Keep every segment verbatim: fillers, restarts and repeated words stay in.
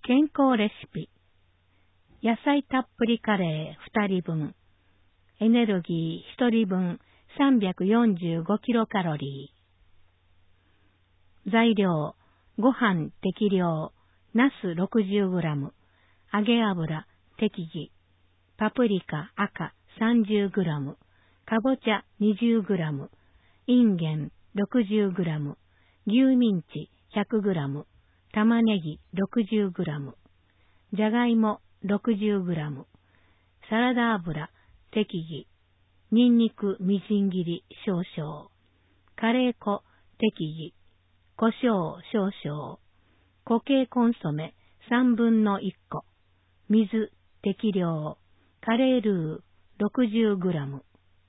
健康レシピ。野菜たっぷりカレーふたりぶん。エネルギーひとりぶんさんびゃくよんじゅうごキロカロリー。材料、ご飯適量、ナスろくじゅうグラム、揚げ油適宜、パプリカ赤さんじゅうグラム、かぼちゃにじゅうグラム、インゲンろくじゅうグラム、牛ミンチひゃくグラム、玉ねぎろくじゅうグラム、じゃがいもろくじゅうグラム、サラダ油適宜、ニンニクみじん切り少々、カレー粉適宜、胡椒少々、固形コンソメさんぶんのいっこ、水適量、カレールーろくじゅうグラム。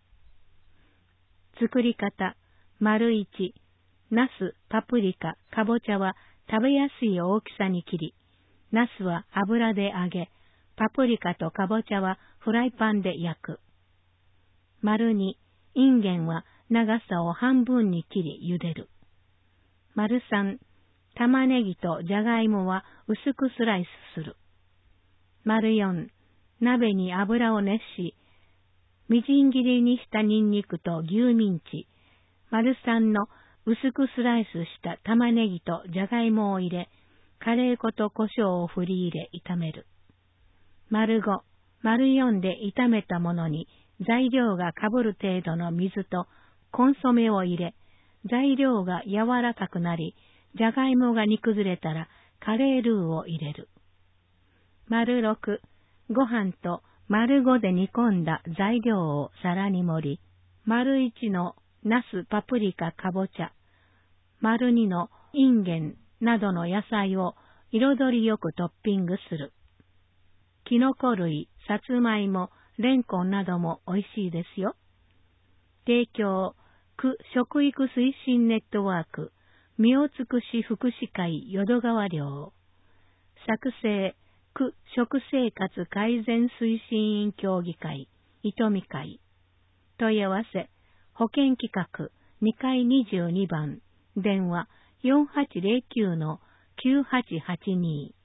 作り方、丸いち、ナス、パプリカ、かぼちゃは食べやすい大きさに切り、ナスは油で揚げ、パプリカとかぼちゃはフライパンで焼く。丸に、インゲンは長さを半分に切り茹でる。丸さん、玉ねぎとじゃがいもは薄くスライスする。丸よん、鍋に油を熱し、みじん切りにしたニンニクと牛ミンチ、丸さんの薄くスライスした玉ねぎとじゃがいもを入れ、カレー粉と胡椒を振り入れ炒める。丸ご、丸よんで炒めたものに材料がかぶる程度の水とコンソメを入れ、材料が柔らかくなり、じゃがいもが煮崩れたらカレールーを入れる。丸ろく、ご飯と丸ごで煮込んだ材料を皿に盛り、丸いちのナス、パプリカ、かぼちゃ、丸にのインゲンなどの野菜を彩りよくトッピングする。キノコ類、さつまいも、レンコンなども美味しいですよ。提供、区食育推進ネットワーク、みをつくし福祉会淀川寮。作成、区食生活改善推進員協議会、糸見会。問い合わせ、保健企画にかいにじゅうにばん、電話よんはちゼロきゅうのきゅうはちはちに。